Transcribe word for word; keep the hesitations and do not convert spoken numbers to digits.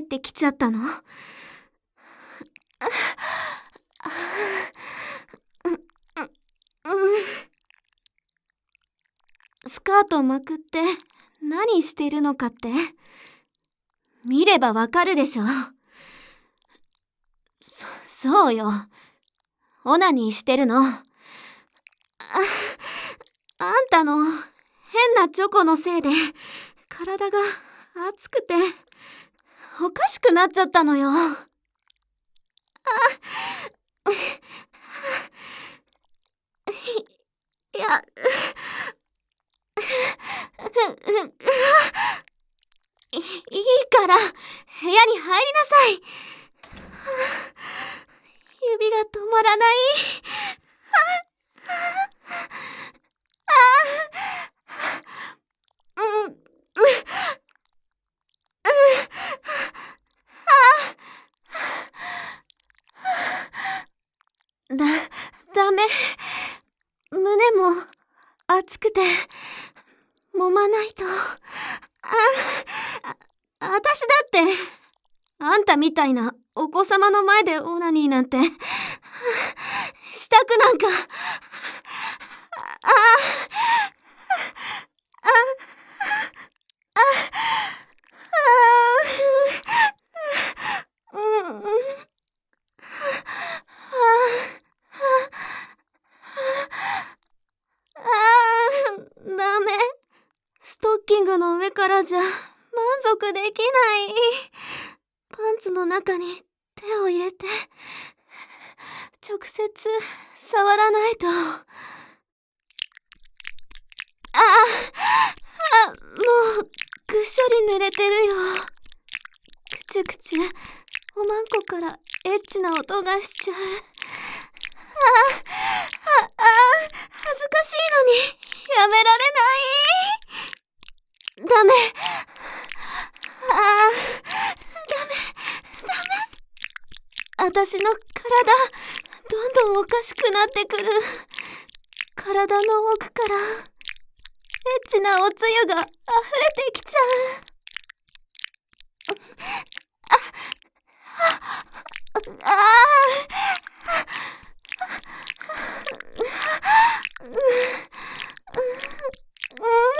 ってきちゃったの？スカートまくって何してるのかって見ればわかるでしょ。そ、そうよ。オナニーしてるの。あ、あんたの変なチョコのせいで体が熱くておかしくなっちゃったのよ。あ、いや、い、いいから部屋に入りなさい。指が止まらない。ああ、うん、うん、だ、ダメ。胸も熱くて揉まないと。あ、あ、私だってあんたみたいなお子様の前でオナニーなんてしたくなんか。ああ、あ、あ、あ、うん、うん、ああ、ダメ。ストッキングの上からじゃ満足できない。パンツの中に手を入れて直接触らないと。ああ、もうぐっしょり濡れてるよ。くちゅくちゅおまんこからエッチな音がしちゃう。ああ、ああ、恥ずかしいのにやめられない。ダメ。ああ、ダメ、ダメ。私の体どんどんおかしくなってくる。体の奥からエッチなおつゆが溢れてきちゃう。あ、あ、ああ、うん、うん、